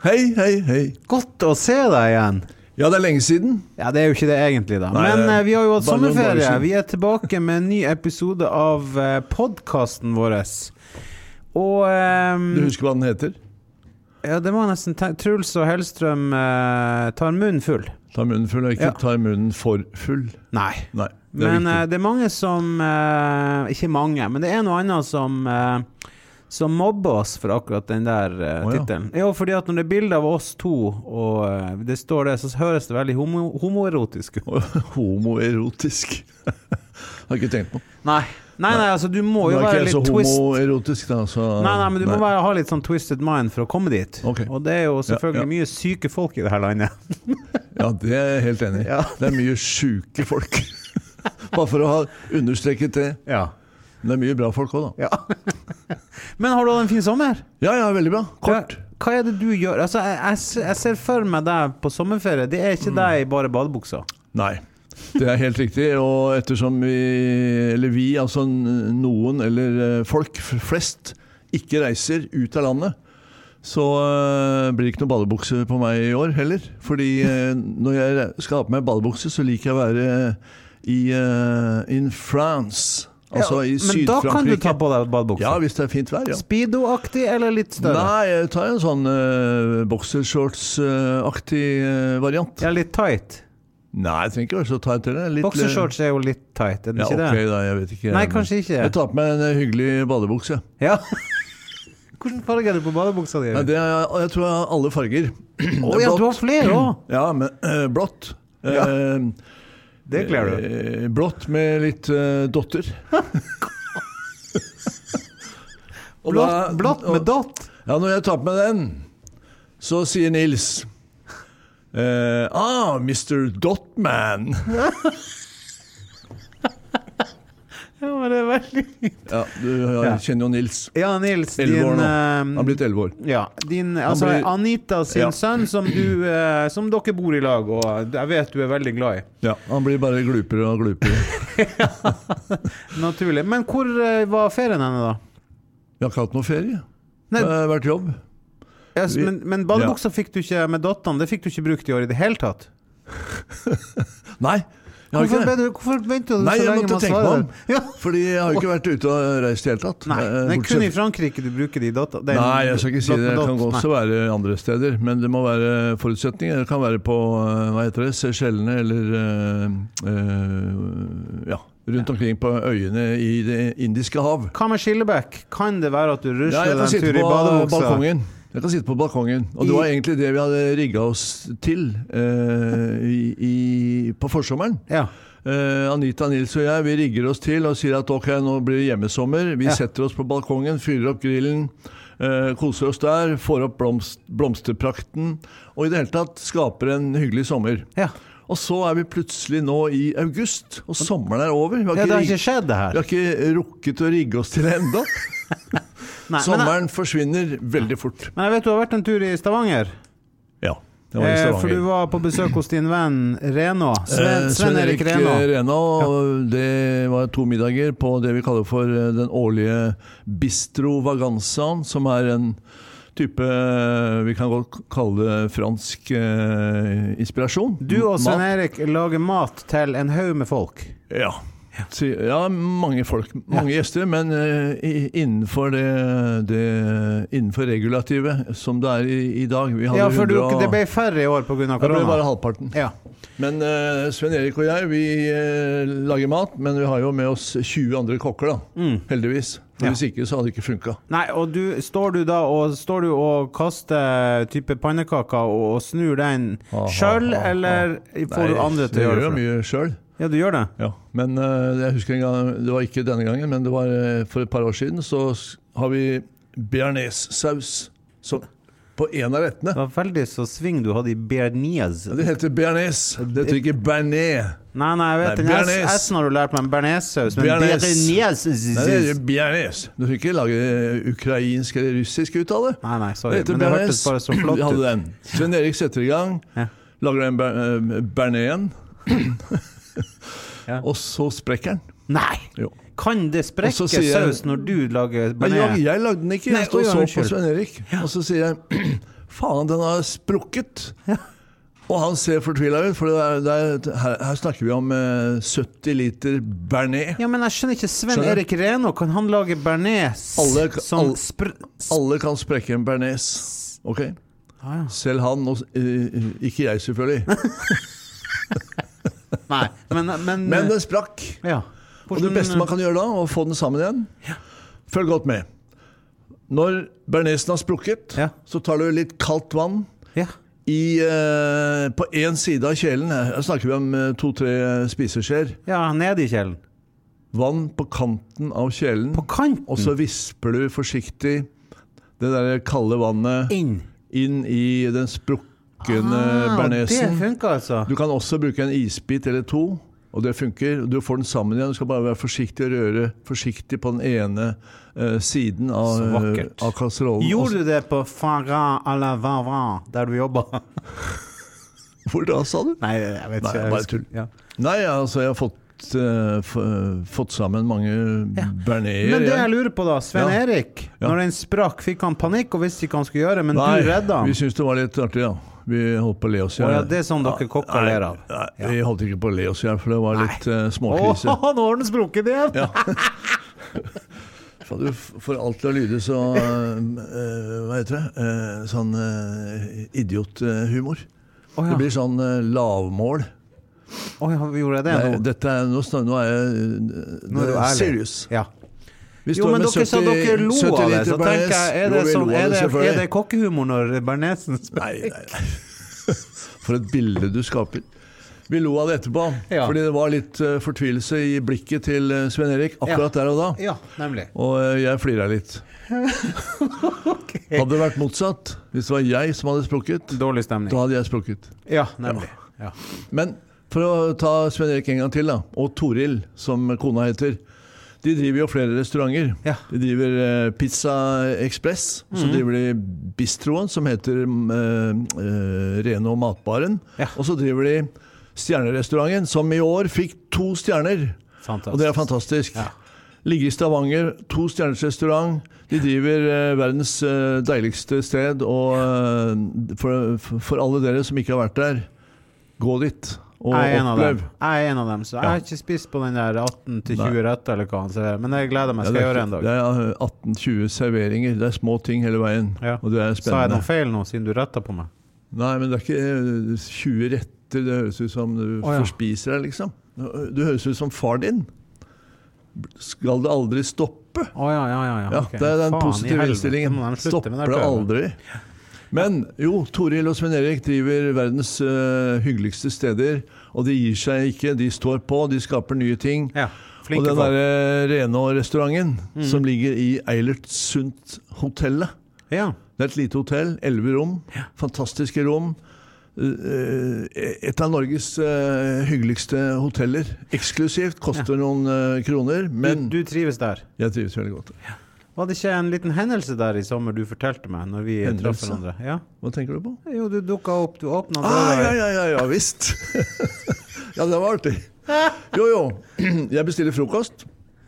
Hei, hei, hei. Godt å se deg igjen. Ja, det lenge siden. Ja, det jo ikke det egentlig da. Nei, men vi har jo hatt bare noen dager sommerferie. siden. Vi tilbake med en ny episode av podcasten vår. Og Du husker hva den heter? ja, det må jeg nesten Truls og Hellstrøm tar munnen full. Ta munnen full, og ikke Ja. ta munnen for full. Nei. Nei, det er Men viktig. det mange som ikke mange, men det noe annet som mobber oss for akkurat den der ja. titelen. Jo, fordi at når det bilder av oss to, og det står det, så høres det veldig homoerotisk ut. Homoerotisk. Har ikke tenkt på. Nei, altså du må jo Nå er være ikke jeg litt så twist. homoerotisk da, så... Nei, men du må ha litt sånn twisted mind for å komme dit. Ok. Og det jo selvfølgelig Ja. mye syke folk i det her landet. Ja, det er jeg helt enig i. Ja. Det er mye syke folk. Bare for å ha understreket det. Ja. Men det er mye bra folk også da. Ja. Men har du hatt en fin sommer? Ja, veldig bra. Kort. Hva det du gjør? Altså, jeg ser for meg deg på sommerferie. Det ikke deg i bare badebuksa. Nei, det er helt riktig. Og ettersom vi, altså noen eller folk flest, ikke reiser ut av landet, så blir det ikke noe badebukse på meg i år heller. Fordi når jeg skal ha på meg badebukse, så liker jeg å være in France. Altså i men da kan du Syd-Frankrike. ta på deg badebukse. Ja, hvis det er fint vær, ja. Speedo-aktig eller litt større? Nei, jeg tar en sånn boxershorts-aktig variant. Ja, litt tight. Nei, jeg trenger ikke være så tight til det. Boxershorts jo litt tight, det Ja, ikke ok det? da, jeg vet ikke. Nei, kanskje ikke. Jeg tar på meg en hyggelig badebukse. Ja. Hvordan farge du på badebuksa di? Ja, jeg tror jeg har alle farger. Ja, du har flere også. Ja, men blått. Ja. Det gleder du. Blått med litt dotter. Og Blått med dott. Ja, når jeg tar på meg den, så sier Nils Mr. Dotman. Ja, men det veldig fint. Ja, du kjenner jo Nils. Ja, Nils, 11 år nå. din... Han har blitt 11 år. Ja, altså Anita sin sønn som som dere bor i lag, og jeg vet du veldig glad i. Ja, han blir bare glupere og glupere. Naturlig. Men hvor var ferien henne da? Vi har ikke hatt noe ferie. Nei. Det har vært jobb. Ja, men badebuksa fikk du ikke med dottene, det fikk du ikke brukt i år i det hele tatt. Nei, jeg har ikke det. Hvorfor ventet du Nei, så jeg lenge måtte med å tenke svare? meg om. Ja. Fordi jeg har ikke vært ute og reist i hele tatt. Nei, det er kun i Frankrike du bruker de dottene. Nei, jeg skal ikke si det. Det kan også være andre steder. Men det må være forutsetninger. Det kan være på, hva heter det, Seychellene eller rundt omkring på øyene i det indiske hav. Hva med Skillebekk? Kan det være at du rusler jeg kan en tur sitte i på badebuksa? balkongen. Jeg kan sitte på balkongen. Og det var egentlig det vi hadde rigget oss til på forsommeren. Ja. Anita, Nils og jeg, vi rigger oss til og sier at ok, nå blir det hjemmesommer. Vi setter oss på balkongen, fyrer opp grillen, koser oss der, får opp blomsterprakten, og i det hele tatt skaper en hyggelig sommer. Ja. Og så er vi plutselig nå i august, og sommeren er over. Ja, det har ikke skjedd det her. Vi har ikke rukket å rigge oss til det enda. Nei, Sommeren forsvinner veldig fort. Men jeg vet du har vært en tur i Stavanger. Ja, det var i Stavanger. For du var på besøk hos din venn Reno. Sven Erik Reno. Og det var 2 middager på det vi kaller for den årlige Bistro Vaganzaen, som er en type, vi kan godt kalle det fransk inspirasjon. Du og Sven Erik lager mat til en haug med folk. Ja. Ja, mange folk, mange gjester, men innenfor innenfor regulativet som det er i dag. Vi hadde for det ble færre i år på grunn av korona. Det ble bare halvparten. Ja. Men Sven Erik og jeg, vi lager mat, men vi har jo med oss 20 andre kokker da, heldigvis. For hvis ikke så hadde det ikke funket. Nei, og står du og kaster type pannekaker og snur den selv, eller får du andre til å gjøre det? Nei, jeg gjør jo mye selv. Ja, du gjør det? Ja, men jeg husker en gang, det var ikke denne gangen, men det var for et par år siden, så har vi bearnés-saus på en av rettene. Det var veldig så sving du hadde i bearnés. Ja, det heter bearnés, det heter ikke bearnés. Nei, jeg vet den S-en har du lært meg en bearnés-saus, men bearnés. Nei, det er bearnés. Du fikk ikke lage ukrainsk eller russisk ut av det. Nei, sorry, men det hørtes bare så flott ut. Vi hadde den. Sven Erik setter i gang, lager den bearnésen, og så sprekker den. Nei! Jo. Kan det sprekke saus når du lager bearnés? Jeg lagde den ikke, jeg stod så på Sven Erik. Og så sier jeg, faen, den har sprukket. Og han ser fortvilet ut, for her snakker vi om 70 liter Bernet. Ja, men jeg skjønner ikke, Sven Erik Reno, kan han lage Bernet? Alle kan sprekke en Bernet, ok? Selv han, ikke jeg selvfølgelig. Nei, men den sprakk. Ja. Og det beste man kan gjøre da, å få den sammen igjen. Følg godt med. Når Bernesen har sprukket, så tar du litt kaldt vann på en side av kjelen. Her snakker vi om 2-3 spiseskjeer. Ja, nede i kjelen. Vann på kanten av kjelen. På kanten? Og så visper du forsiktig det der kalde vannet inn i den sprukkende Bernesen. Det funker altså. Du kan også bruke en isbit eller 2. Og det funker. Du får den sammen igjen. Du skal bare være forsiktig og røre forsiktig på den ene siden av kasserollen. Gjorde du det på Farah à la Vavra, der du jobber? Hvor da, sa du? Nei, jeg vet ikke. Bare tull. Nei, altså, jeg har fått sammen mange Berneter. Men det jeg lurer på da, Sven Erik, når den sprakk, fikk han panikk og visste ikke hva han skulle gjøre, men du redde han. Vi synes det var litt artig, Vi holdt på å le oss igjen. Det er sånn dere kokker ler av. Nei, vi holdt ikke på å le oss igjen, for det var litt småkrise. Nå har den sprukket igjen! Du får alt til å lyde så hva heter det? Sånn idiothumor. Det blir sånn lavmål. Vi gjorde det nå? Nå er jeg serious. Jo, men dere sa dere lo av det, så tenker jeg, er det kokkehumor når Bernesen spiller? Nei. For et bilde du skaper. Vi lo av det etterpå, fordi det var litt fortvilelse i blikket til Sven Erik akkurat der og da. Ja, nemlig. Og jeg flirer litt. Hadde det vært motsatt, hvis det var jeg som hadde sprukket, dårlig stemning. Da hadde jeg sprukket. Ja, nemlig. Men for å ta Sven Erik en gang til da, og Toril, som kona heter, de driver jo flere restauranter. De driver Pizza Express, så driver de Bistroen, som heter Reno Matbaren, og så driver de Stjernerestauranten, som i år fikk 2 stjerner. Fantastisk. Og det er fantastisk. Ligger i Stavanger, 2 stjerners restaurant. De driver verdens deiligste sted, og for alle dere som ikke har vært der, gå dit. Jeg er en av dem, så jeg har ikke spist på den der 18-20 retter eller hva han sier, men jeg gleder meg, skal jeg gjøre en dag. Det er 18-20 serveringer, det er små ting hele veien, og det er spennende. Sa jeg noe feil nå, siden du rettet på meg? Nei, men det er ikke 20 retter, det høres ut som du forspiser deg, liksom. Du høres ut som far din. Skal det aldri stoppe? Okay. Det er den positive innstillingen. Stopper det aldri. Men jo, Toril og Sven Erik driver verdens hyggeligste steder, og de gir seg ikke, de står på, de skaper nye ting. Og den der Reno-restauranten, som ligger i Eilertsundt-hotellet. Det er et lite hotell, 11 rom, fantastiske rom. Et av Norges hyggeligste hoteller. Eksklusivt, koster noen kroner, men du trives der? Jeg trives veldig godt. Var det ikke en liten hendelse der i sommer du fortalte meg når vi traff hverandre? Hva tenker du på? Jo, du dukket opp, du åpnet døra. Ja, visst. Ja, det var artig. Jo, jeg bestiller frokost.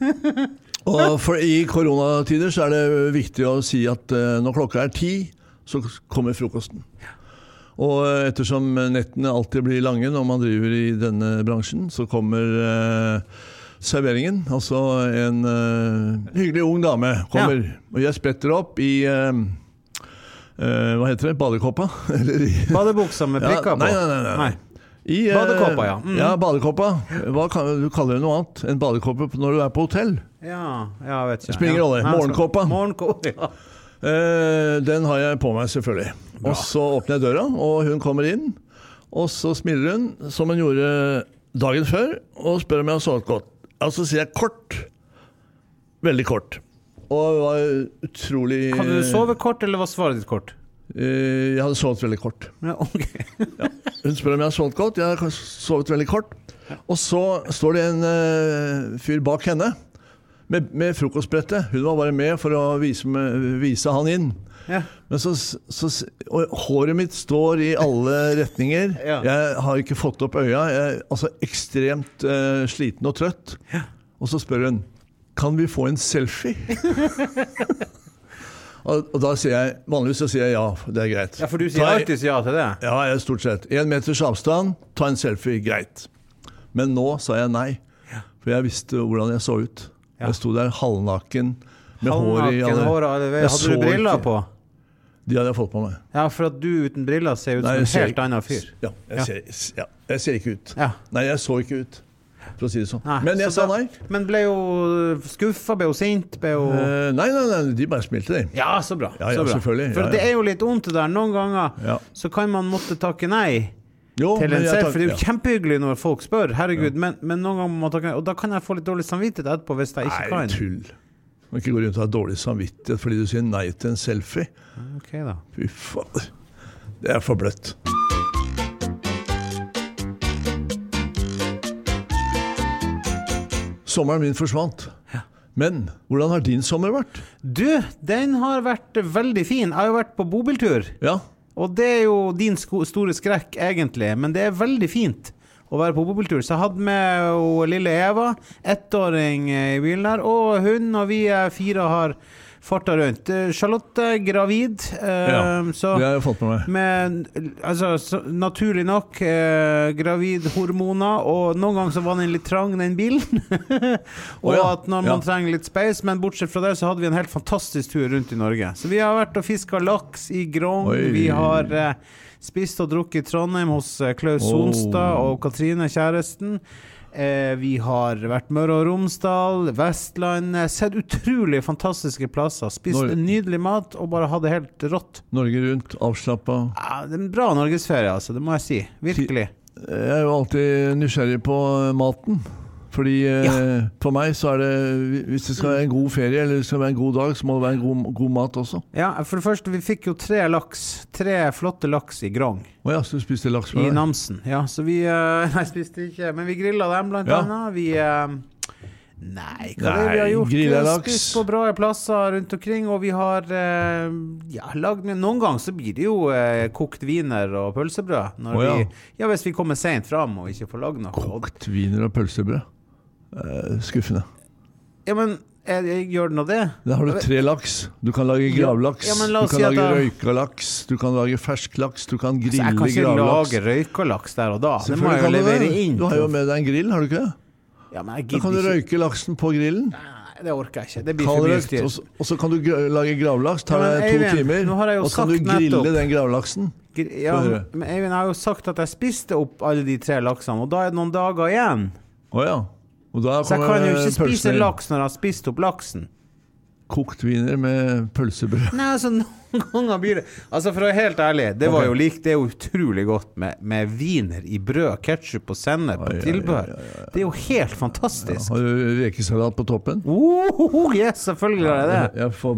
Og i koronatider så er det viktig å si at når klokka er 10, så kommer frokosten. Og ettersom nettene alltid blir lange når man driver i denne bransjen, så kommer serveringen, altså en hyggelig ung dame kommer, og jeg spretter opp i hva heter det? Badekåpa? Badebuksa med prikker på? Nei. Badekåpa, Ja, badekåpa. Du kaller det noe annet enn badekåpa når du er på hotell? Jeg vet ikke. Springer rolle. Morgenkåpa. Morgenkåpa, Den har jeg på meg selvfølgelig. Og så åpner jeg døra, og hun kommer inn, og så smiler hun, som hun gjorde dagen før, og spør om jeg har sovet godt. Altså sier jeg kort. Veldig kort. Og det var utrolig... Hadde du sovet kort, eller var svaret ditt kort? Jeg hadde sovet veldig kort. Hun spør om jeg har sovet godt. Jeg har sovet veldig kort. Og så står det en fyr bak henne med frokostbrettet. Hun var bare med for å vise han inn. Men og håret mitt står i alle retninger. Jeg har ikke fått opp øya. Jeg er altså ekstremt sliten og trøtt. Og så spør hun, kan vi få en selfie? Og da sier jeg, vanligvis så sier jeg ja, det greit. Ja, for du sier alltid ja til det. Ja, jeg stort sett. 1 meters avstand, ta en selfie, greit. Men nå sa jeg nei, for jeg visste hvordan jeg så ut. Jeg sto der halvnaken, med hår i Hadde du briller på? De hadde jeg fått på meg. Ja, for at du uten briller ser ut som en helt annen fyr. Ja, jeg ser ikke ut. Ja. Nei, jeg så ikke ut, for å si det sånn. Nei, men jeg sa nei. Men ble jo skuffet, ble jo sint, ble jo... Nei, de bare smilte, de. Ja, så bra. Ja, så bra. selvfølgelig. For det er jo litt ondt det der. Noen ganger så kan man måtte takke nei. Jo, til en selv, for det er jo kjempehyggelig når folk spør, herregud, men noen ganger må man takke nei. Og da kan jeg få litt dårlig samvittighet etterpå hvis jeg ikke kan. Nei, tull. Man kan ikke gå rundt og ha dårlig samvittighet fordi du sier nei til en selfie. Ok da. Fy fader. Det er for bløtt. Sommeren min forsvant. Men hvordan har din sommer vært? Du, den har vært veldig fin. Jeg har jo vært på bobiltur. Ja. Og det er jo din store skrekk egentlig, men det er veldig fint å være på bobiltur. Så jeg hadde med lille Eva, 1-åring i bilen der, og hun og vi 4 har fartet rundt. Charlotte, gravid. Så det har jeg fått med meg. Altså, naturlig nok, gravid hormoner, og noen ganger så var den litt trang, den bilen. Og at når man trenger litt space, men bortsett fra det så hadde vi en helt fantastisk tur rundt i Norge. Så vi har vært og fisket laks i Grong, vi har spist og drukket i Trondheim hos Klaus Sonstad og Katrine, kjæresten. Vi har vært Møre og Romsdal, Vestland, sett utrolig fantastiske plasser, spist nydelig mat og bare hatt det helt rått. Norge rundt, avslappet. Ja, det er en bra norgesferie, altså, det må jeg si. Virkelig. Jeg er jo alltid nysgjerrig på maten. Fordi for meg så er det, hvis det skal være en god ferie eller det skal være en god dag, så må det være en god mat også. Ja, for det første, vi fikk jo 3 flotte laks i Grong. Åja, så du spiste laks med deg? I Namsen, ja. Så vi, nei, spiste ikke, men vi grillet dem blant annet. Vi, nei, hva er det vi har gjort? Spist på bra plasser rundt omkring, og vi har lagd med, noen ganger så blir det jo kokt viner og pølsebrød. Når hvis vi kommer sent frem og ikke får lagd noe. Kokt viner og pølsebrød? Skuffende. Ja, men jeg gjør det nå det. Da har du 3 laks. Du kan lage gravlaks, du kan lage røykalaks, du kan lage fersk laks, du kan grille gravlaks. Jeg kan ikke lage røykalaks der og da. Det må jeg jo levere inn. Du har jo med deg en grill, har du ikke det? Ja, men jeg da kan du røyke laksen på grillen. Nei, det orker jeg ikke. Det blir for mye styr. Og så kan du lage gravlaks, tar deg 2 timer, og så kan du grille den gravlaksen. Ja, men Eivind har jo sagt at jeg spiste opp alle de 3 laksene, og da er det noen dager igjen. Åja. Så jeg kan jo ikke spise laks når jeg har spist opp laksen. Kokt viner med pølsebrød. Nei, altså noen ganger blir det... Altså for å være helt ærlig, det var jo det er jo utrolig godt med viner i brød, ketchup og sennep og tilbehør. Det er jo helt fantastisk. Har du rekesalat på toppen? Yes, selvfølgelig har jeg det. Jeg får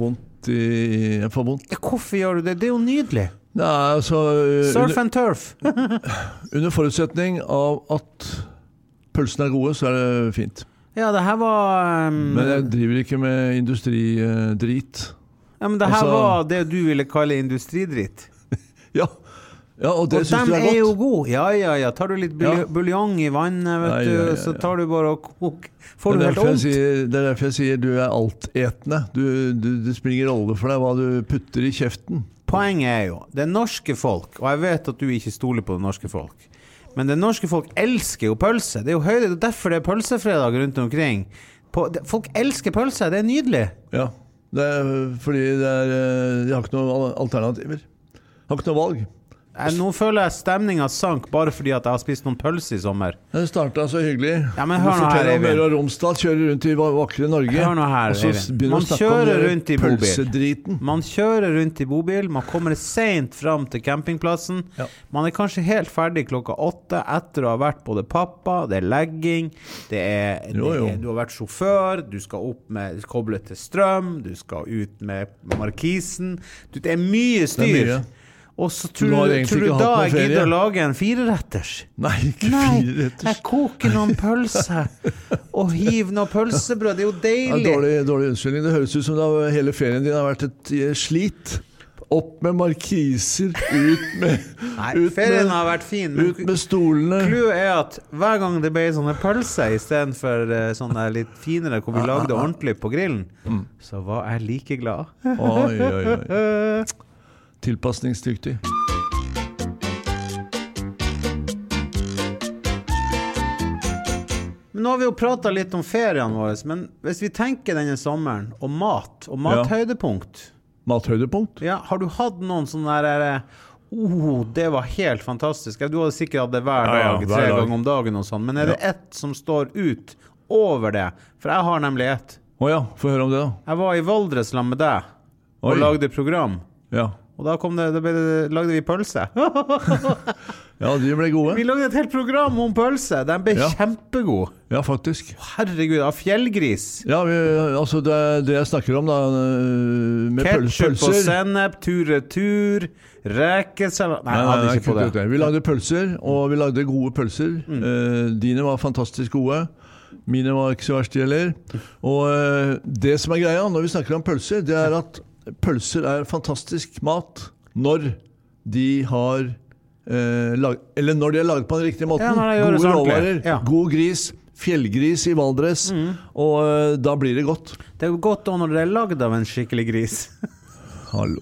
vondt. Ja, hvorfor gjør du det? Det er jo nydelig. Nei, altså... Surf and turf. Under forutsetning av at pølsene er gode, så er det fint. Ja, det her var... Men jeg driver ikke med industridrit. Ja, men det her var det du ville kalle industridrit. Ja, og det synes du er godt. Og de er jo gode. Ja. Tar du litt buljong i vannet, vet du, så tar du bare og koker. Får du helt ondt? Det er derfor jeg sier du er altetende. Det springer rolle for deg hva du putter i kjeften. Poenget er jo, det norske folk, og jeg vet at du ikke stoler på det norske folk, men det norske folk elsker jo pølse. Det er jo høyde, og derfor det er pølsefredag rundt omkring. Folk elsker pølse, det er nydelig. Ja, det er fordi de har ikke noen alternativer. Har ikke noe valg. Nå føler jeg stemningen sank bare fordi at jeg har spist noen pølse i sommer. Det startet så hyggelig. Ja, men hør nå her, Eivind. Møre og Romsdal kjører rundt i vakre Norge. Hør nå her, Eivind. Man kjører rundt i bobil. Man kjører rundt i bobil. Man kommer sent frem til campingplassen. Ja. Man er kanskje helt ferdig 8 etter å ha vært både pappa, det er legging, du har vært sjåfør, du skal opp med koblet til strøm, du skal ut med markisen. Det er mye styr. Det er mye. Og så tror du da jeg gidder å lage en 4-retters? Nei, ikke 4-retters. Jeg koker noen pølse og hiver noen pølsebrød. Det er jo deilig. Dårlig unnskyldning. Det høres ut som hele ferien din har vært et slit. Opp med markiser, ut med ferien har vært fin, men ut med stolene. Clouet at hver gang det ble sånne pølser I stedet for sånne litt finere hvor vi lagde ordentlig på grillen, så var jeg like glad. Oi. Tilpasningsdyktig. Men nå har vi jo pratet litt om ferien vår, men hvis vi tenker denne sommeren, og mathøydepunkt. Mathøydepunkt? Ja, har du hatt noen sånne der, det var helt fantastisk. Du hadde sikkert hatt det hver dag, 3 ganger om dagen og sånn, men det ett som står ut over det? For jeg har nemlig ett. Åja, få høre om det da. Jeg var I Valdres sammen med deg, og lagde program. Ja. Og da lagde vi pølse. Ja, de ble gode. Vi lagde et helt program om pølse. Den ble kjempegod. Ja, faktisk. Herregud, av fjellgris. Ja, altså det jeg snakker om da, med pølser. Ketchup og sennep, tur, rekesalat. Nei, jeg hadde ikke på det. Vi lagde pølser, og vi lagde gode pølser. Dine var fantastisk gode. Mine var ikke så verst heller. Og det som greia når vi snakker om pølser, det at pølser fantastisk mat når de har eller når de laget på den riktige måten. Gode råvarer, god gris, fjellgris I Valdres, og da blir det godt. Det godt når det laget av en skikkelig gris. Hallo.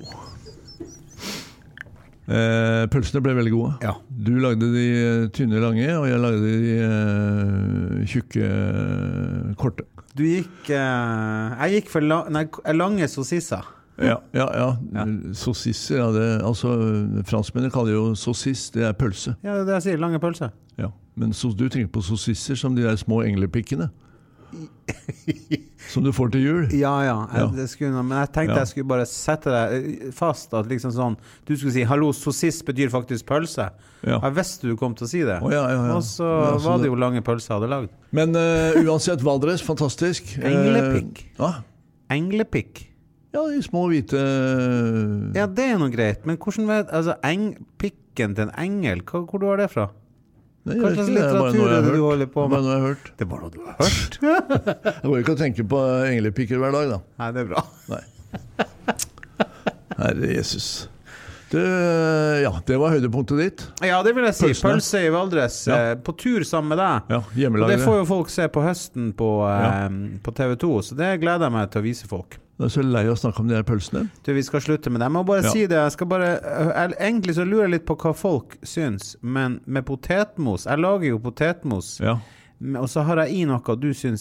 Pølsene ble veldig gode. Ja. Du lagde de tynne lange, og jeg lagde de tjukke korte. Jeg gikk for lange saucisser. Ja. Saucisser, altså franskmennene kaller jo saucisse, det pølse. Ja, det det jeg sier, lange pølse. Ja, men du tenker på saucisser som de der små englepikkene. Som du får til jul. Ja. Men jeg tenkte jeg skulle bare sette det fast at liksom sånn, du skulle si, hallo, sauciss betyr faktisk pølse. Jeg visste du kom til å si det. Og så var det jo lange pølser jeg hadde lagd. Men uansett, Valdres, fantastisk. Englepikk. Englepikk. Ja, de små hvite... Ja, det noe greit. Men hvordan vet... Altså, pikken til en engel, hvor du har det fra? Hva slags litteratur det du holder på med? Det bare noe jeg har hørt. Det bare noe du har hørt? Jeg går ikke å tenke på englepikker hver dag, da. Nei, det bra. Nei. Herre Jesus. Det var høydepunktet ditt. Ja, det vil jeg si. Pølse I Valdres. På tur sammen med deg. Ja, hjemmelaget. Og det får jo folk se på høsten på TV2, så det gleder jeg meg til å vise folk. Det så lei å snakke om de her pølsene. Vi skal slutte med det. Jeg må bare si det. Egentlig så lurer jeg litt på hva folk syns, men med potetmos, jeg lager jo potetmos, og så har jeg I noe du syns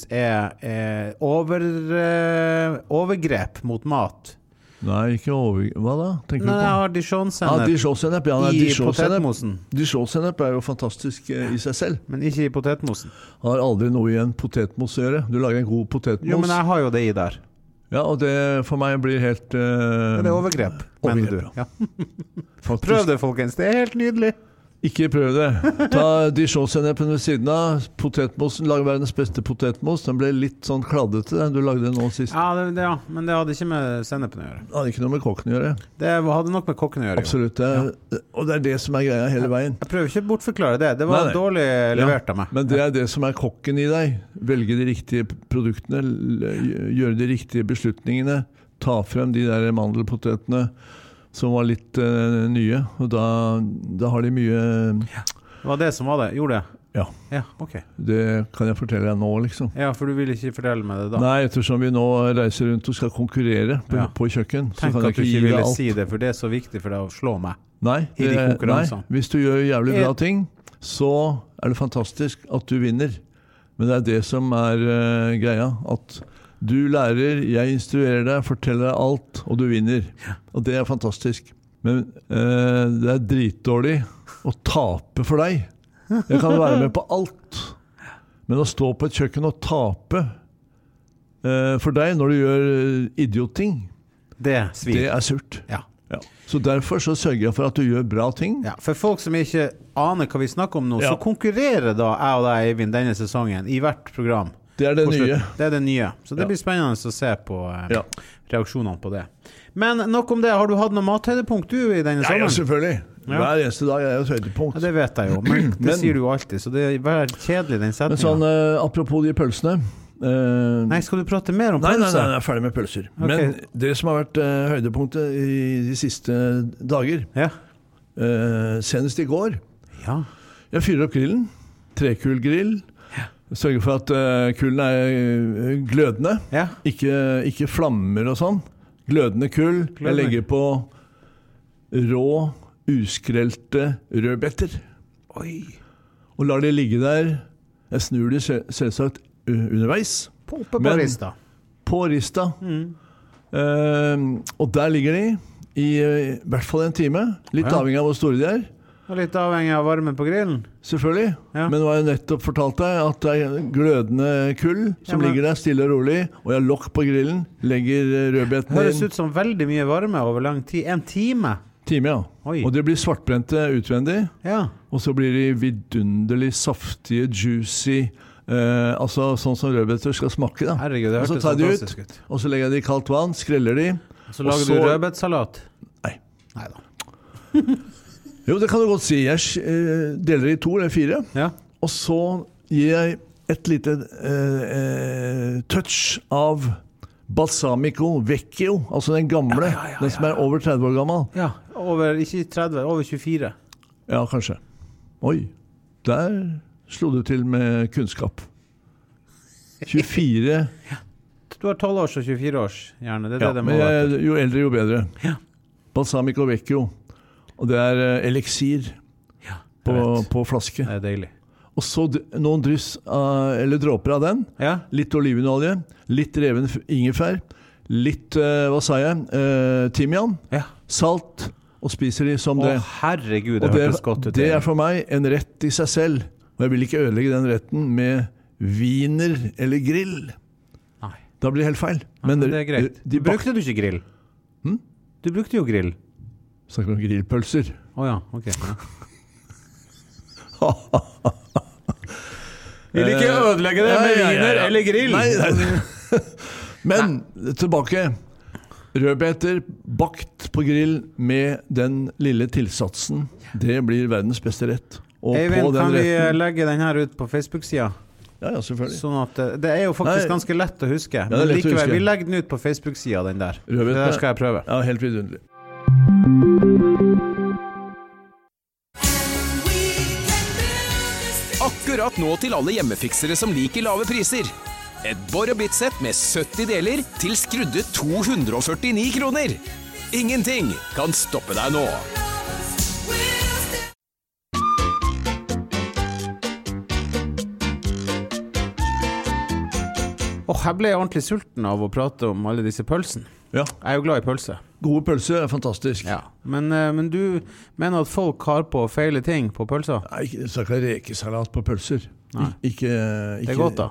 overgrep mot mat. Nei, ikke hva da? Tenker du på? Jeg har dijon-sennep dijon-sennep, I potetmosen. Dijon-sennep jo fantastisk I seg selv. Men ikke I potetmosen. Har aldri noe I en potetmos å gjøre. Du lager en god potetmos. Jo, men jeg har jo det I der. Ja, og det for meg blir helt... det overgrep, mener du. Ja. Prøv det, folkens. Det helt nydelig. Ikke prøv det. Ta dijon-sennepen ved siden av. Potetmosen, lag verdens beste potetmos. Den ble litt sånn kladdete, den du lagde nå sist. Ja, men det hadde ikke med sennepen å gjøre. Det hadde ikke noe med kokken å gjøre. Det hadde nok med kokken å gjøre. Absolutt. Og det det som greia hele veien. Jeg prøver ikke å bortforklare det. Det var dårlig levert av meg. Men det det som kokken I deg. Velge de riktige produktene, gjøre de riktige beslutningene, ta frem de der mandelpotetene, som var litt nye, og da har de mye... Det var det som var det, gjorde det? Ja, ok. Det kan jeg fortelle deg nå, liksom. Ja, for du vil ikke fortelle meg det da? Nei, ettersom vi nå reiser rundt og skal konkurrere på kjøkken, så Tenk kan jeg ikke gi deg alt. Tenk at du ikke ville si det, for det så viktig for deg å slå meg. Nei, hvis du gjør jævlig bra ting, så det fantastisk at du vinner. Men det det som greia, at... Du lærer, jeg instruerer deg, forteller deg alt, og du vinner. Og det fantastisk. Men det dritdårlig å tape for deg. Jeg kan være med på alt. Men å stå på et kjøkken og tape for deg når du gjør idiotting, det svir. Det surt. Ja. Så derfor så sørger jeg for at du gjør bra ting. Ja, for folk som ikke aner hva vi snakker om nå, så konkurrerer da jeg og deg, Eivind, denne sesongen I hvert program. Det det nye. Det det nye. Så det blir spennende å se på reaksjonene på det. Men nok om det. Har du hatt noe mathøydepunkt du I denne sommeren? Ja, selvfølgelig. Hver eneste dag jo et høydepunkt. Ja, det vet jeg jo. Men det sier du jo alltid, så det kjedelig den setningen. Men sånn, apropos de pølsene. Nei, skal du prate mer om Nei, pølse? jeg er ferdig med pølser. Ok. Men det som har vært høydepunktet i de siste dager, Ja. senest i går, Ja. jeg fyrer opp grillen, trekulgrill, sørger for at kullen er glødende, Ja. ikke flammer og sånn. Glødende kull. Jeg Glødende. legger på rå, uskrelte rødbeter. Oi. Og lar det ligge der. Jeg snur det selvsagt underveis. Oppe på Men- rista. På rista. Og der ligger de i hvert fall en time. Litt Ja. avhengig av hvor store de er. Og litt avhengig av varmen på grillen. Selvfølgelig. Ja. Men nå har jeg nettopp fortalt deg at det er glødende kull som Ja, men- ligger der stille og rolig. Og jeg har lokk på grillen. Legger rødbeten Høres inn. ut som veldig mye varme over lang tid. En time. Time, ja. Oi. Og de blir svartbrente utvendig. Ja. Og så blir de vidunderlig saftige, juicy. Altså sånn som rødbeter skal smake, da. Herregud, det Og så hørtes tar de ut, fantastisk ut. og så legger jeg de i kaldt vann, skreller de. Så lager og du så- rødbetsalat? Nei. Neida. Jo, det kan du godt si. Jeg deler i 2 eller 4. Ja. Og så gir jeg et lite touch av balsamico vecchio, altså den gamle, den som er over 30 år gammel. Ja. Over, ikke 30, over 24. Ja, kanskje. Oi, der slo du til med kunnskap. 24. Du har 12 års og 24 års, gjerne. Det er Ja, det det må men være. jo eldre, jo bedre. Ja. Balsamico vecchio. Og det er eliksir Ja, på flaske. det er deilig. Og så noen dryss eller dråper av den. Ja. Litt olivenolje, litt reven ingefær, litt, hva sa jeg, timian, Ja. salt, og spiser de som Å, det. herregud, Og det hørtes godt ut. det er for meg en rett i seg selv. Og jeg vil ikke ødelegge den retten med wiener eller grill. Nei. Da blir det helt feil. Men det er greit. Brukte Brukte du ikke grill? Du brukte jo grill. Snakker om grillpølser. Å ja, ok. Ja. Vil ikke ødelegge det med wiener eller grill. Nei. Men tilbake. Rødbeter bakt på grill med den lille tilsatsen. Det blir verdens beste rett. Og Eivind, på den kan vi retten legge den her ut på Facebook-sida? Ja, selvfølgelig. Sånn at det er jo faktisk Nei. ganske lett å huske. det er Men lett å likevel, huske. vi legger den ut på Facebook-sida, den der. Det Rødbetene- der skal jeg prøve. Ja, helt vidunderlig. Akkurat nå til alle hjemmefiksere som liker lave priser. Et Borr og Bit-sett med 70 deler til skrudde 249 kroner. Ingenting kan stoppe deg nå. Jeg ble ordentlig sulten av å prate om alle disse pølsene. Ja. Jeg er jo glad i pølse. Gode pølser er fantastisk. Ja. Men du mener at folk har på feile ting på pølser? Nei, ikke snakker rekesalat på pølser. Nei. Ikke, Det er godt, da.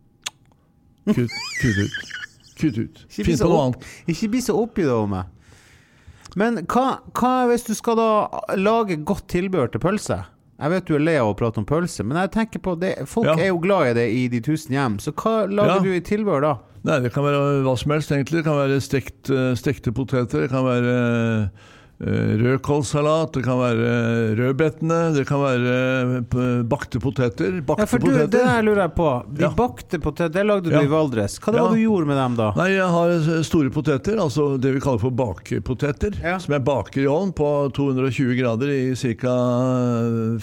Kutt ut. Kutt ut. Ikke bli Finn så på noe opp- annet. Ikke bli så oppi det om meg. Men hva hvis du skal da lage godt tilbehør til pølse? Jeg vet du er lei av å prate om pølse, men jeg tenker på det. Folk Ja. er jo glad i det i de 1000 hjem, så hva lager Ja. du i tilbehør da? Nei, det kan være hva som helst egentlig. Det kan være stekte poteter, det kan være rødkålsalat, det kan være rødbetene, det kan være bakte poteter. Ja, for det der lurer jeg på. De Ja. bakte poteter, det lagde du Ja. i Valdres. Hva var Ja. det du gjorde med dem da? Nei, jeg har store poteter, altså det vi kaller for bakepoteter, Ja. som jeg baker i ovn på 220 grader i ca.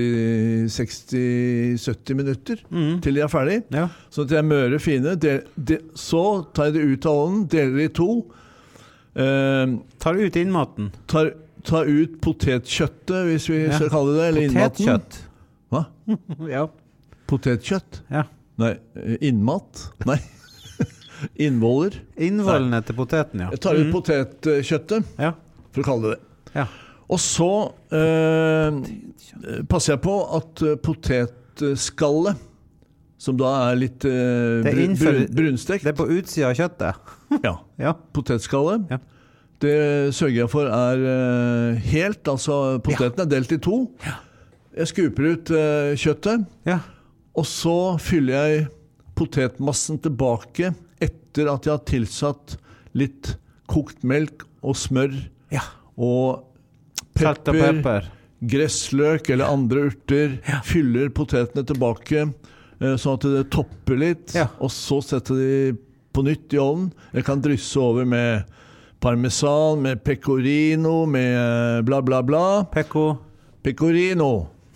50-60-70 minutter til de er ferdig. Ja. Så at de er møre fine. Så tar jeg det ut av ovnen, deler det i to. Tar ut innmaten. Ta ut potetkjøttet, hvis vi skal kalle det det, eller innmaten. Potetkjøtt. Hva? Ja. Potetkjøtt? Ja. Nei, innmat? Nei. Innvoller. Innvollene til poteten, ja. Jeg tar ut potetkjøttet, Ja. for å kalle det det. Ja. Og så passer jeg på at potetskallet, som da er litt Det er innenfor- brunstekt, Det er på utsida av kjøttet. ja, Ja. potetskallet, Ja. det sørger jeg for er helt, altså poteten er delt i to. Jeg skuper ut kjøttet, Ja. og så fyller jeg potetmassen tilbake etter at jeg har tilsatt litt kokt melk og smør Ja. og Salt og pepper, pepper. gressløk eller andre urter. Fyller potetene tilbake. sånn at det topper litt, og så setter de på nytt I ovnen. Jeg kan drysse over med parmesan, med pecorino, med bla bla bla. Pecorino.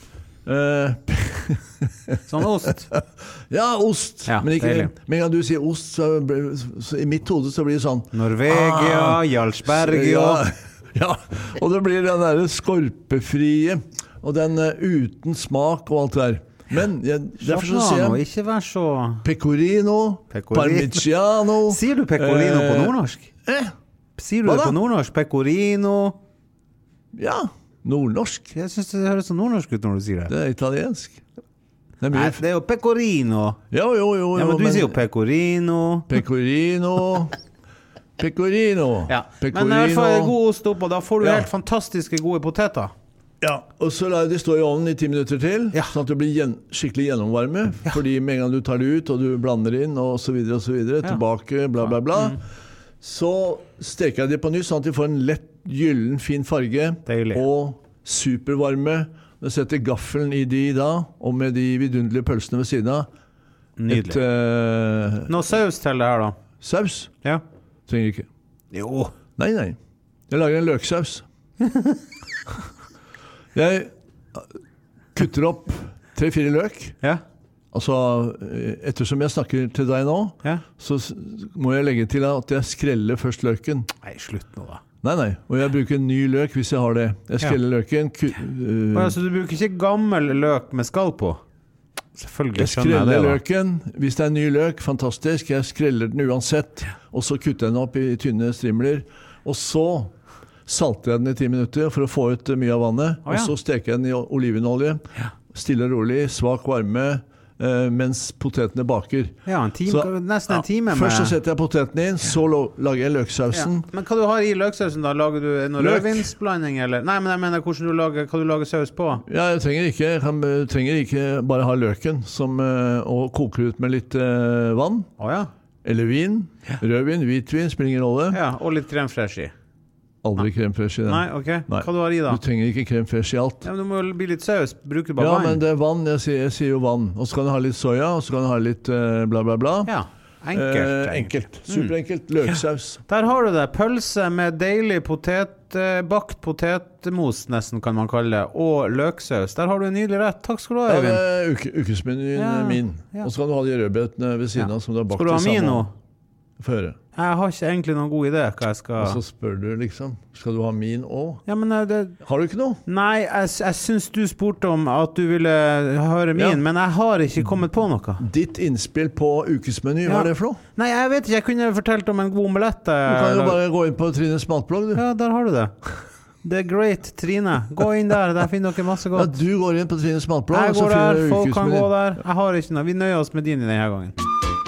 Sånn ost? Ja, ost. Men ikke, med en gang du sier ost, så I mitt hode så blir det sånn Norvegia, Jarlsbergia. Ja, og det blir den der skorpefrie, og den uten smak og alt det der. Men derfor så sier jeg ikke vær så pecorino, parmigiano. Sier du pecorino på nordnorsk? Sier du det på nordnorsk? Pecorino? Ja, nordnorsk. Jeg synes det høres så nordnorsk ut når du sier det. Det italiensk. Nei, det jo pecorino. Jo. Ja, men du sier jo pecorino. Pecorino. Ja, men I hvert fall god ost opp, og da får du helt fantastiske gode poteter. Ja, og så lar de stå I ovnen I 10 minutter til, sånn at det blir skikkelig gjennomvarme, fordi med en gang du tar det ut, og du blander inn, og så videre, tilbake, bla bla bla, så steker jeg de på nytt, sånn at de får en lett, gyllen, fin farge, og supervarme. Jeg setter gaffelen I de da, og med de vidunderlige pølsene ved siden av. Nydelig. Nå saus til det her da? Saus? Ja. Trenger ikke. Jo. Nei. Jeg lager en løksaus. Jeg kutter opp 3-4 løk. Ja. Altså, ettersom jeg snakker til deg nå, så må jeg legge til at jeg skreller først løken. Nei, slutt nå da. Nei. Og jeg bruker en ny løk hvis jeg har det. Jeg skreller løken. Så du bruker ikke gammel løk med skall på? Selvfølgelig jeg skreller løken. Hvis det en ny løk, fantastisk. Jeg skreller den uansett. Og så kutter jeg den opp I tynne strimler. Og så salter jeg den I 10 minutter for å få ut mye av vannet. Og så steker jeg den I olivenolje. Stille og rolig, svak varme, mens potetene baker. Ja, nesten en time med... Først så setter jeg potetene inn, så lager jeg løksausen. Men hva du har I løksausen da? Lager du noe rødvinsblanding, eller? Nei, men jeg mener, hva du lager saus på? Ja, jeg trenger ikke bare ha løken, og koker ut med litt vann. Eller vin, rødvin, hvitvin, spiller ingen rolle. Ja, og litt crème fraîche I. Aldri crème fraîche I den. Nei, ok. Hva du har I da? Du trenger ikke crème fraîche I alt. Ja, men du må bli litt saus. Bruker du bare vann? Ja, men det vann. Jeg sier jo vann. Og så kan du ha litt soja, og så kan du ha litt bla bla bla. Ja, enkelt. Superenkelt. Løksaus. Der har du det. Pølse med deilig bakt potetmos, nesten kan man kalle det, og løksaus. Der har du en nydelig rett. Takk skal du ha, Eivind. Ja, det ukesmenyen min. Og så kan du ha de rødbetene ved siden av som du har bakt I sammen. Skal du ha min nå? Få høre. Jeg har ikke egentlig noen god idé hva jeg skal... Og så spør du liksom, skal du ha min også? Ja, men Har du ikke noe? Nei, jeg synes du spurte om at du ville høre min, men jeg har ikke kommet på noe. Ditt innspill på ukesmeny, hva det for noe? Nei, jeg vet ikke, jeg kunne fortalt om en god omelett. Du kan jo bare gå inn på Trines matblogg, du. Ja, der har du det. The Great Trine. Gå inn der finner dere masse godt. Ja, du går inn på Trines matblogg, og så finner du ukesmeny. Folk kan gå der. Jeg har ikke noe. Vi nøyer oss med din I denne gangen.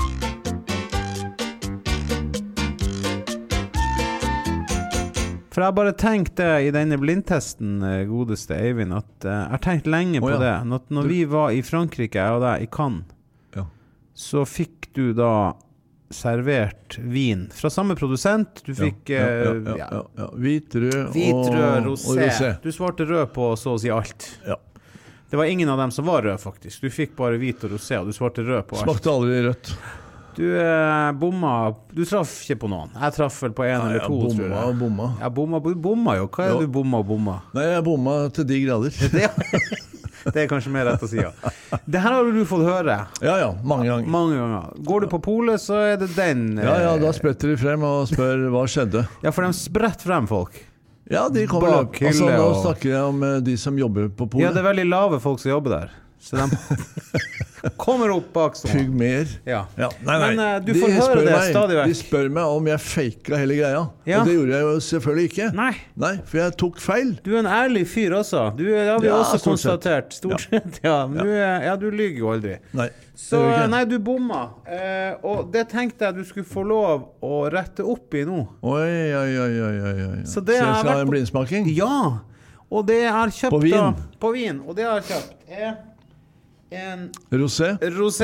For jeg bare tenkte I denne blindtesten, godeste Eivind, at jeg har tenkt lenge på det. Når vi var I Frankrike, jeg og deg, I Cannes, så fikk du da servert vin fra samme produsent. Du fikk hvit, rød og rosé. Du svarte rød på så å si alt. Ja. Det var ingen av dem som var rød, faktisk. Du fikk bare hvit og rosé, og du svarte rød på alt. Smakte aldri rødt. Du bomma. Du traff ikke på noen. Jeg traff vel på en eller to, tror jeg. Jeg bomma. Du bomma jo. Hva du bomma? Nei, jeg bomma til de grader. Det kanskje mer rett å si, ja. Det her har du fått høre. Ja, mange ganger. Går du på polet, så det den. Ja, da spretter de frem og spør hva skjedde. Ja, for de spretter frem folk. Ja, de kommer løp. Altså, nå snakker jeg om de som jobber på polet. Ja, det veldig lave folk som jobber der. Så de kommer opp bak sånn. Pygmer. Ja. Nei. Men du får høre det stadig vekk. De spør meg om jeg faket hele greia. Og det gjorde jeg jo selvfølgelig ikke. Nei, for jeg tok feil. Du en ærlig fyr også. Du har vi også konstatert. Stort sett. Du lyger jo aldri. Nei. Så nei, du bomma. Og det tenkte jeg du skulle få lov å rette opp I nå. Oi. Så det jeg skal ha en blindsmaking? Ja. Og det jeg har kjøpt på vin. På vin. Og det jeg har kjøpt en rosé,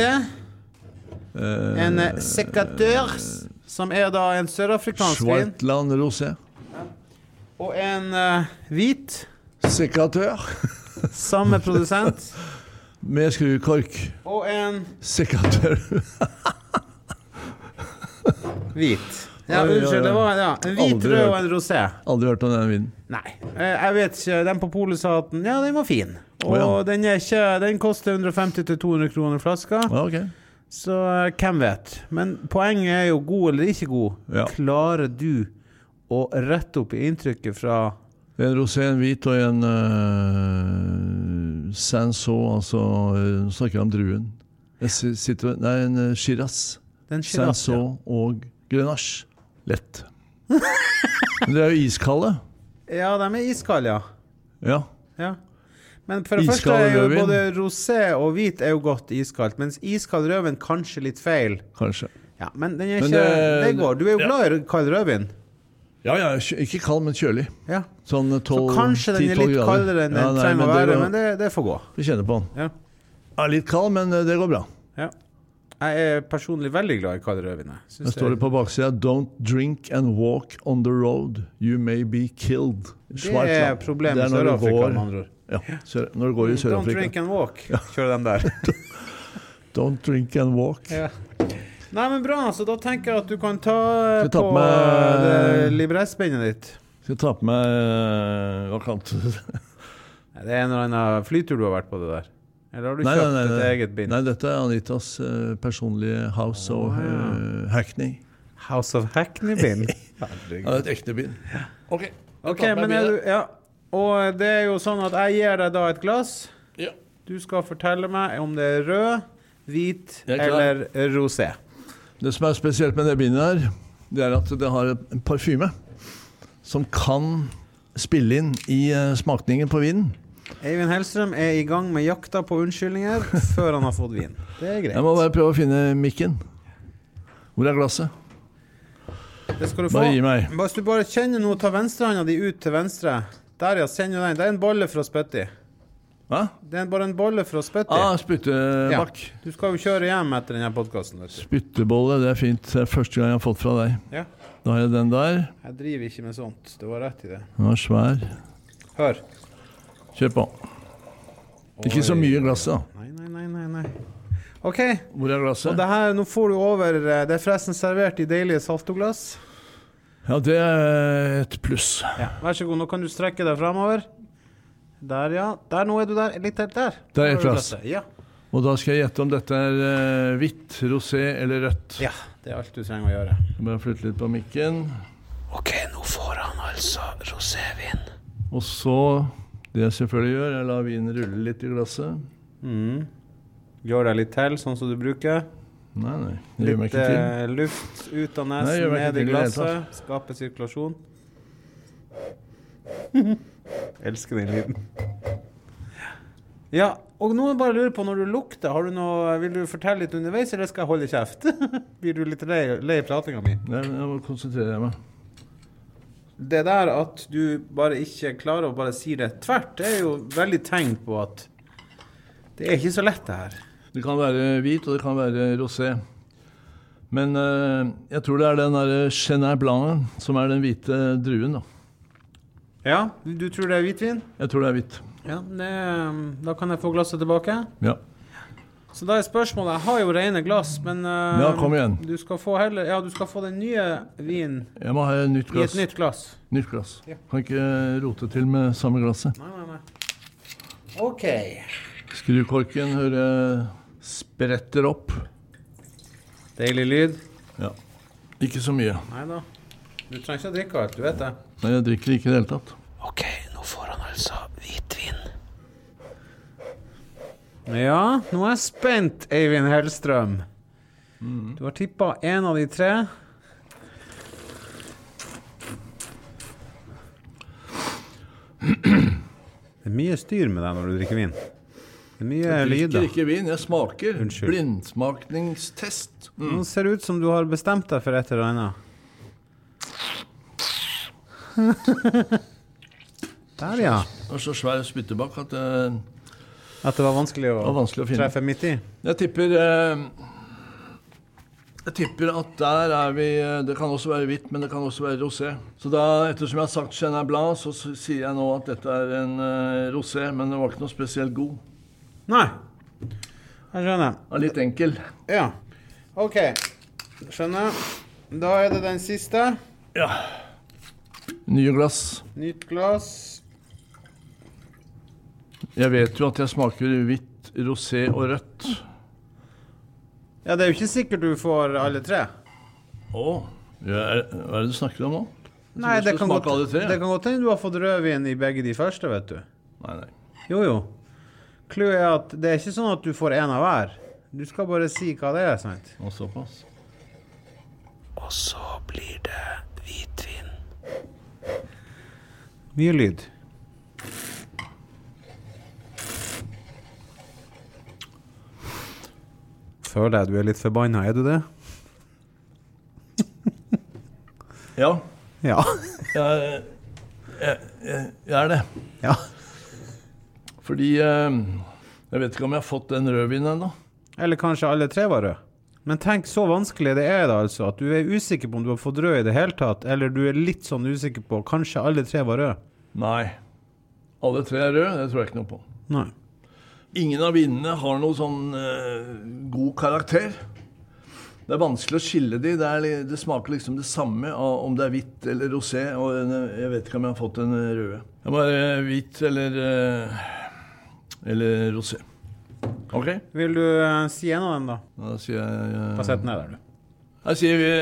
en sécateur, som da en sørafrikansk vin. Swartland rosé. Og en hvit sécateur. Samme produsent. Med skrukork. Og en Sekatør. hvit. Ja, unnskyld, det var en hvit, rød og en rosé. Aldri hørt om den vinen. Nei, jeg vet ikke. Den på polet sa at den var fin. Og den koster 150 til 200 kroner flaska. Ja, ok. Så hvem vet. Men poenget er jo god eller ikke god. Ja. Klarer du å rette opp i inntrykket fra En rosé, en hvit og en Sanso, altså snakker om druen. En Shiraz. Den Shiraz, Sanso og Grenache. Lett. Men det er jo iskalde. Ja, de er iskalde, Ja. ja. Men for det første er jo både rosé og hvit er jo godt iskaldt, mens iskald rødvin kanskje litt feil. Kanskje. Ja, men den er ikke, det går. Du er jo glad i kald rødvin. Ja, ikke kald, men kjølig. Ja. Sånn 12, så kanskje den er litt kaldere enn den trenger å være, men det får gå. Vi kjenner på den. Ja. Ja, litt kald, men det går bra. Ja. Jeg er personlig veldig glad i kald rødvin. Der står det på baksida Don't drink and walk on the road. You may be killed. Det er problemet i Sør-Afrika, med andre ord. Ja, når du går i Sør-Afrika. Don't drink and walk. Kjør den der. Don't drink and walk. Ja. Nei, men bra, så da tenker jeg at du kan ta på med libressbindet ditt. Skal jeg ta på meg hva kalte du det? Det er en eller annen flytur du har vært på det der. Eller har du kjøpt et eget bind? Nei, dette er Anitas personlige House of Hackney. House of Hackney-bind? Ja, det er et ekte bind. Ok, men og det er jo sånn at jeg gir deg da et glass. Ja. Du skal fortelle meg om det er rød, hvit eller rosé. Det som er spesielt med det bindet her, det er at det har en parfyme som kan spille inn i smakningen på vinen. Eivind Hellstrøm er i gang med jakta på unnskyldninger før han har fått vin. Det er greit. Jeg må bare prøve å finne mikken. Hvor er glasset? Det skal du få. Bare gi meg. Hvis du bare kjenner noe, ta venstrehånda di ut til venstre. Der, ja, kjenner du den. Det er en bolle fra spytt i. Hva? Det er bare en bolle fra spytt i. Spyttebakk. Ja. Du skal jo kjøre hjem etter denne podcasten. Spyttebolle, det er fint. Det er første gang jeg har fått fra deg. Ja. Da har jeg den der. Jeg driver ikke med sånt. Du har rett i det. Den var svær. Hør. Kjør på. Ikke så mye glasset da. Nei. Ok. Hvor er glasset? Og det her, nå får du over, det er forresten servert i deilige saltoglass. Ja, det er et pluss. Ja, vær så god, nå kan du strekke deg fremover. Der, ja. Der, nå er du der. Litt helt der. Der er et glass. Ja. Og da skal jeg gjette om dette er hvitt, rosé eller rødt. Ja, det er alt du trenger å gjøre. Jeg bare flytte litt på mikken. Ok, nå får han altså rosévin. Og så, det jeg selvfølgelig gjør, jeg lar vinen rulle litt i glasset. Gjør deg litt til, sånn som du bruker. Nei, det gjør meg ikke til. Litt luft ut av nesen, ned i glasset. Skape sirkulasjon. Elsker den lyden. Ja, og nå bare lurer på når du lukter, har du noe, vil du fortelle litt underveis, eller skal jeg holde kjeft? Blir du litt lei pratinga mi? Nei, jeg må konsentrere meg. Det der at du bare ikke klarer å bare si det tvert, det er jo veldig tegn på at det er ikke så lett det her. Det kan være hvit, og det kan være rosé. Men jeg tror det er den der Chenin Blanc som er den hvite druen da. Ja, du tror det er hvitvin? Jeg tror det er hvitt. Ja, da kan jeg få glasset tilbake. Ja. Så da er spørsmålet, jeg har jo rene glass, men ja, kom igjen. Du skal få den nye vinen. Jeg må ha et nytt glass. I et nytt glass. Nytt glass. Ja. Kan ikke rote til med samme glasset. Nei. Ok. Skrukorken hører spretter opp. Deilig lyd. Ja. Ikke så mye. Neida. Du trenger ikke å drikke alt, du vet det. Nei, jeg drikker ikke i det hele tatt. Ok, nå får han altså hvitvin. Ja, nå er jeg spent, Eivind Hellstrøm. Du har tippet en av de tre. Det er mye styr med deg når du drikker vin. Det er mye lyder. Jeg drikker ikke vin, jeg smaker. Unnskyld. Blindsmakningstest. Nå ser det ut som du har bestemt deg for et eller annet. Der, ja. Det var så svær spyttebakk at det var vanskelig å treffe midt i. Jeg tipper at der er vi. Det kan også være hvitt, men det kan også være rosé. Så da, ettersom jeg har sagt Chenin Blanc, så sier jeg nå at dette er en rosé, men det var ikke noe spesielt god. Nei. Jeg skjønner. Litt enkel. Ja. Ok. Skjønner. Da det den siste. Ja. Nye glass. Nytt glass. Jeg vet jo at jeg smaker hvitt, rosé og rødt. Ja, det jo ikke sikkert du får alle tre. Hva er det du snakker om nå? Nei, det kan godt hende du har fått rødvin i begge de første, vet du. Nei. Jo. Clouet at det ikke sånn at du får en av hver. Du skal bare si hva det sant? Og såpass. Og så blir det hvitvin. Mye lyd. Føler jeg du litt forbannet, du det? Ja. Ja. Jeg det. Ja. Fordi jeg vet ikke om jeg har fått den rødvinen ennå. Eller kanskje alle tre var rød. Men tenk så vanskelig det da altså, at du usikker på om du har fått rød i det hele tatt, eller du litt sånn usikker på, kanskje alle tre var rød. Nei. Alle tre røde, det tror jeg ikke noe på. Nei. Ingen av vinene har noe sånn god karakter. Det vanskelig å skille de. Det smaker liksom det samme om det hvitt eller rosé, og jeg vet ikke om jeg har fått en røde. Det er bare hvitt eller rosé. Ok? Vil du si en av dem da? Da sier jeg... Bare sett ned der, du. Jeg sier vi...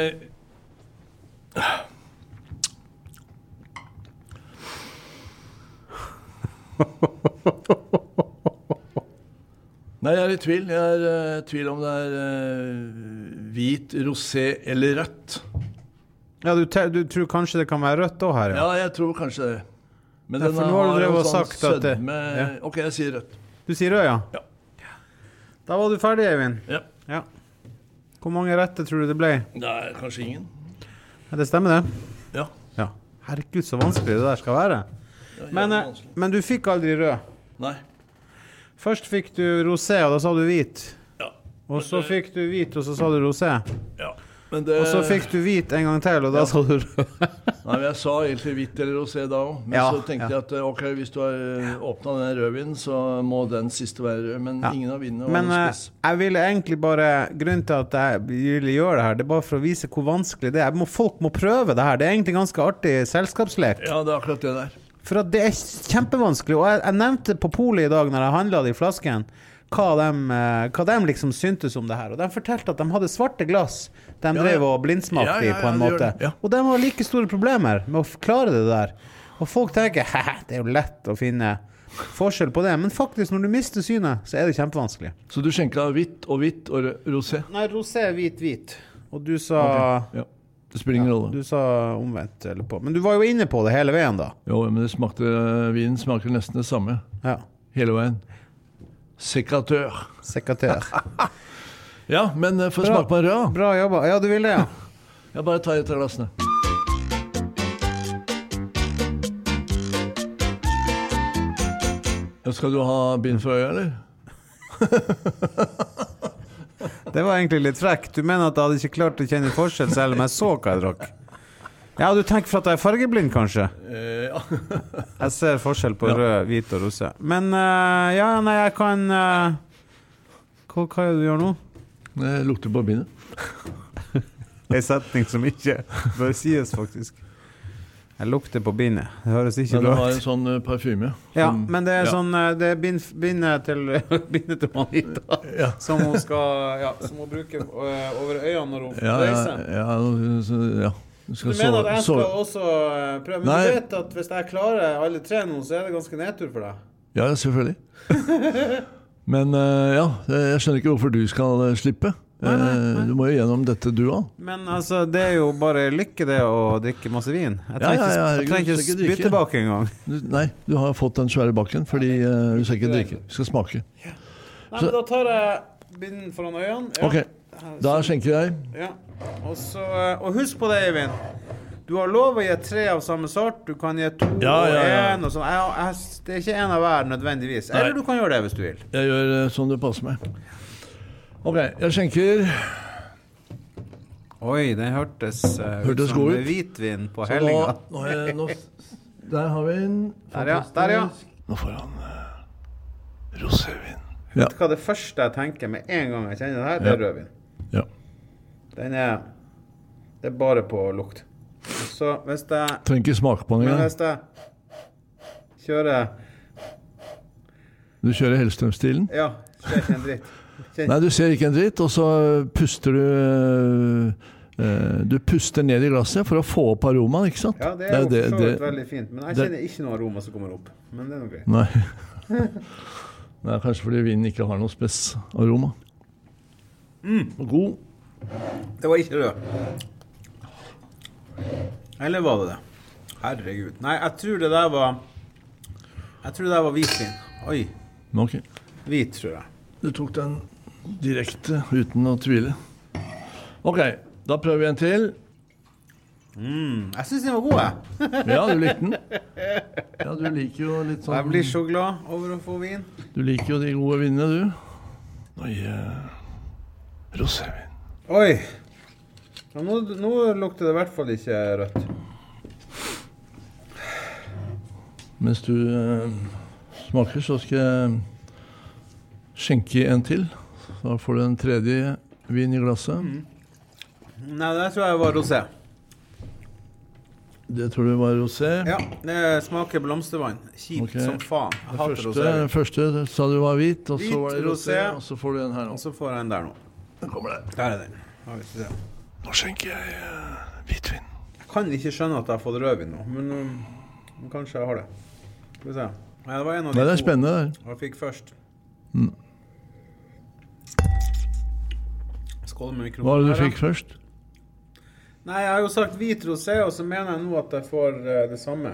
Nei, jeg i tvil. Jeg i tvil om det hvit, rosé eller rødt. Ja, du tror kanskje det kan være rødt også her, ja? Ja, jeg tror kanskje det. Men den for nå har du drevet og sånn sagt at det... Ja. Ok, jeg sier rødt. Du sier rød, ja? Ja. Da var du ferdig, Eivind. Ja. Hvor mange rette tror du det ble? Nei, kanskje ingen. Ja, det stemmer det? Ja. Herregud, så vanskelig det der skal være. Men du fikk aldri rød? Nei. Først fikk du rosé, og da sa du hvit. Ja. Og så fikk du hvit, og så sa du rosé. Ja. Og så fikk du hvit en gang til, og da sa du rød. Nei, jeg sa egentlig hvitt eller rosé da også. Men så tenkte jeg at ok, hvis du har åpnet den rødvinen, så må den siste være rød. Men ingen av vinene var noe spes. Jeg ville egentlig bare, grunnen til at jeg ville gjøre det her, det bare for å vise hvor vanskelig det folk må prøve det her. Det egentlig ganske artig selskapslek. Ja, det akkurat det der. For at det kjempevanskelig. Og jeg nevnte på polet i dag, når jeg handlet de flaskene, hva de liksom syntes om det her. Og de fortalte at de hadde svarte glass. De drev og blindsmakte på en måte. Og de har like store problemer med å forklare det der. Og folk tenker, det jo lett å finne forskjell på det. Men faktisk, når du mister synet, så det kjempevanskelig. Så du skjenket hvitt og rosé? Nei, rosé, hvit. Og du sa... Okay. Ja. Det spiller ingen rolle. Du sa omvendt eller på. Men du var jo inne på det hele veien da. Jo, men vinen smaker nesten det samme. Ja. Hele veien. Sekatør. Ja, men få smake på en rød. Bra jobba. Ja, du vil det, ja. Jeg bare tar et av glassene. Skal du ha bind for øya, eller? Det var egentlig litt frekk. Du mener at jeg hadde ikke klart å kjenne forskjell selv om jeg så hva jeg drakk? Ja, du tenker for at jeg fargeblind, kanskje? Ja. Jeg ser forskjell på rød, hvit og rosé. Men jeg kan... Hva det du gjør nå? Det lukter på bindet. En setning som ikke bør sies, faktisk. Jeg lukter på bindet. Det høres ikke bra ut. Men du har en sånn parfyme. Ja, men det sånn... Det bindet til Anita. Ja. Som hun bruker over øynene når hun reiser. Ja. Du mener at jeg skal også prøve? Men du vet at hvis jeg klarer alle tre nå, så det ganske nedtur for deg? Ja, selvfølgelig. Men jeg skjønner ikke hvorfor du skal slippe. Nei. Du må jo gjennom dette du også. Men altså, det jo bare lykke det å drikke masse vin. Jeg trenger ikke spytte tilbake en gang. Nei, du har fått den svære bakken, fordi du skal ikke drikke. Du skal smake. Ja. Nei, men da tar jeg binden foran øynene. Ja. Ok, da skjenker jeg. Ja. Og husk på det, Eivind. Du har lov å gi 3 av samme sort. Du kan gi 2 og 1 og sånn. Det ikke en av hver nødvendigvis. Eller du kan gjøre det hvis du vil. Jeg gjør som det passer meg. Ok, jeg skjenker. Oi, den hørtes ut som hvitvin på hellinga. Der har vi en. Der ja. Nå får han rosévin. Vet du hva det første jeg tenker med en gang jeg kjenner det her, det rødvin. Ja. Det bare på lukt. Så hvis jeg... Trenger ikke smake på den Men engang. hvis jeg kjører... Du kjører Hellstrøm-stilen? Ja, ser ikke en dritt. Nei, du ser ikke en dritt, og så puster du puster ned i glasset for å få opp aromaen, ikke sant? Ja, det jo for så vidt veldig fint, men jeg kjenner ikke noe aroma som kommer opp. Men det noe greit. Nei. Nei, kanskje fordi vinen ikke har noe spes aroma. God. Det var ikke rød. Eller var det det? Herregud. Nei, jeg tror det der var hvitvin. Oi. Ok. Hvit, tror jeg. Du tok den direkte uten å tvile. Ok, da prøver vi en til. Jeg synes den var god, jeg. Ja, du likte den. Ja, du liker jo litt sånn... Jeg blir så glad over å få vin. Du liker jo de gode vinene, du. Oi, rosévin. Oi. Ja, nå lukter det i hvert fall ikke rødt. Mens du smaker, så skal jeg skjenke en til. Da får du en tredje vin i glasset. Nei, det tror jeg var rosé. Det tror du var rosé? Ja, det smaker blomstervann. Kjipt som faen. Jeg hater rosé. Første sa du var hvit, og så var det rosé, rosé, og så får du en her nå. Og så får jeg en der nå. Den kommer der. Der er den. Nå skjenker jeg hvitvin. Jeg kan ikke skjønne at jeg har fått rødvin nå, men kanskje jeg har det. Skal vi se. Nei, det var en av de Nei, det er spennende der. Jeg fikk først. Skål med mikrofonen. Hva var det du fikk først? Nei, jeg har jo sagt hvit rosé, og så mener jeg nå at jeg får det samme.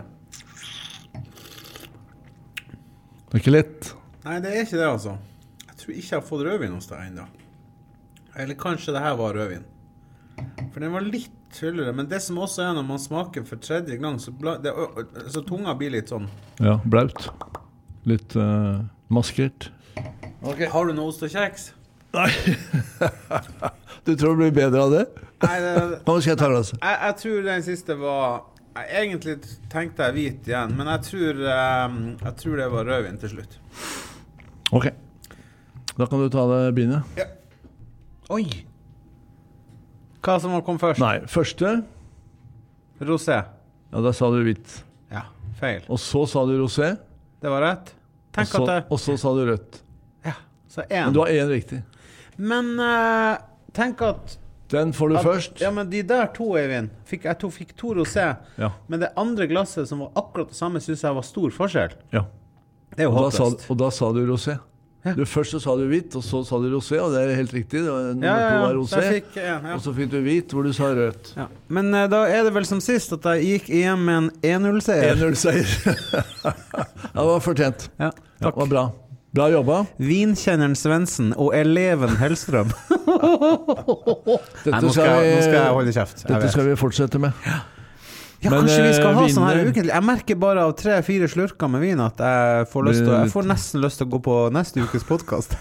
Det er ikke lett. Nei, det er ikke det, altså. Jeg tror ikke jeg har fått rødvin hos deg enda. Eller kanskje det her var rødvin. For den var litt tydeligere, men det som også er når man smaker for tredje gang, så tunga blir litt sånn. Ja, blaut. Litt maskert. Okay. Har du noe ost og kjeks? Nei. Du tror det blir bedre av det? Nei, Nå skal jeg ta glasset. Jeg tror den siste var... Egentlig tenkte jeg hvit igjen, men jeg tror det var rødvin til slutt. Ok. Da kan du ta det binet. Ja. Oi! Hva som kom først? Nei, første. Rosé. Ja, da sa du hvitt. Ja, feil. Og så sa du rosé. Det var rett. Og så sa du rødt. Ja, så en. Men du har en riktig. Men tenk at... Den får du først. Ja, men de der to, Eivind, fikk to rosé. Ja. Men det andre glasset som var akkurat det samme, synes jeg var stor forskjell. Ja. Det er jo håpløst. Og da sa du rosé. Ja. Først så sa du hvitt, og så sa du rosé, og det er helt riktig. Det var nummer to var rosé, og så fikk du hvit, hvor du sa rødt. Ja. Men da er det vel som sist at jeg gikk igjen med en 1-0-seier. 1-0-seier. Ja, det var fortjent. Ja, takk. Ja, det var bra. Bra jobba. Vinkjenneren Svendsen og eleven Hellstrøm. Nå skal jeg holde kjeft. Dette skal vi fortsette med. Ja, kanskje vi skal ha sånn her ukentlig. Jeg merker bare av 3-4 slurker med vin at jeg får nesten lyst til å gå på neste ukes podcast.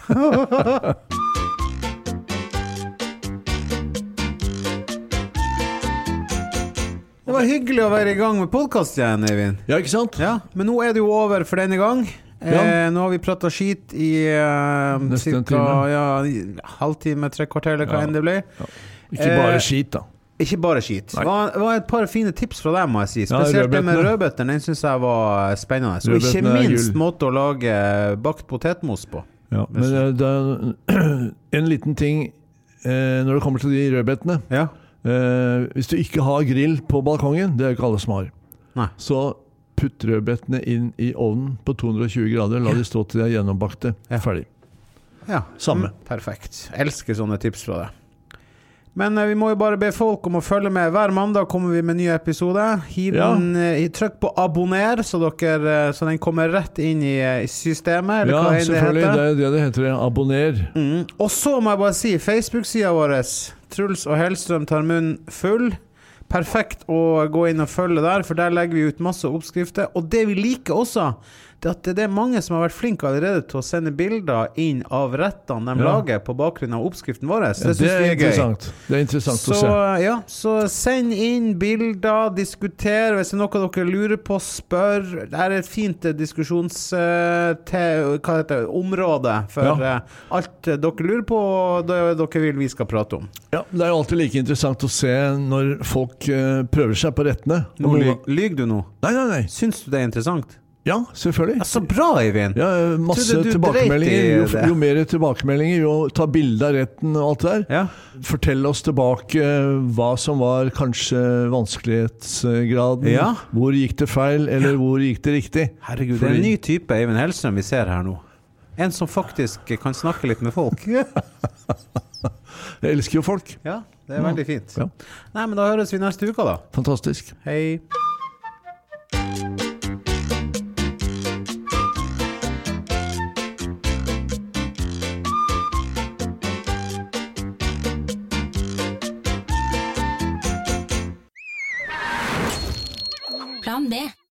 Det var hyggelig å være i gang med podcast igjen, Eivind. Ja, ikke sant? Ja, men nå er det jo over for denne gang. Nå har vi pratet skit i cirka halvtime, 3 kvarter, eller hva enn det blir. Ja. Ikke bare skit da. Ikke bare skit. Det var et par fine tips fra deg, må jeg si. Spesielt det med rødbøtter, den synes jeg var spennende. Og ikke minst måte å lage bakt potetmos på. Ja, men det er en liten ting når det kommer til de rødbøttene. Ja. Hvis du ikke har grill på balkongen, det er ikke alle som har. Nei. Så putt rødbøttene inn i ovnen på 220 grader, la de stå til de er gjennombakte. Ferdig. Ja. Samme. Perfekt. Elsker sånne tips fra deg. Men vi må jo bare be folk om å følge med. Hver mandag kommer vi med en ny episode. Trykk på abonner, så den kommer rett inn i systemet. Eller hva selvfølgelig. Det er det heter. Abonner. Og så må jeg bare si, Facebook-siden vår, Truls og Hellstrøm tar munnen full. Perfekt å gå inn og følge der, for der legger vi ut masse oppskrifter. Og det vi liker også, at det er mange som har vært flinke allerede til å sende bilder inn av rettene de lager på bakgrunn av oppskriften vår. Det synes vi er interessant. Det er interessant å se. Ja, så send inn bilder, diskuter, hvis det er noe dere lurer på, spør. Det er et fint område for alt dere lurer på, og det dere vil vi skal prate om. Ja, det er jo alltid like interessant å se når folk prøver seg på rettene. Lyg du nå? Nei. Syns du det er interessant? Ja, selvfølgelig. Ja, så bra, Eivind! Ja, masse tilbakemeldinger. Jo mer tilbakemeldinger, jo ta bilder av retten og alt det der. Ja. Fortell oss tilbake hva som var kanskje vanskelighetsgraden. Ja. Hvor gikk det feil, eller hvor gikk det riktig? Herregud, det er en ny type Eivind Hellstrøm vi ser her nå. En som faktisk kan snakke litt med folk. Jeg elsker jo folk. Ja, det er veldig fint. Ja. Nei, men da høres vi neste uke da. Fantastisk. Hei. Plan B.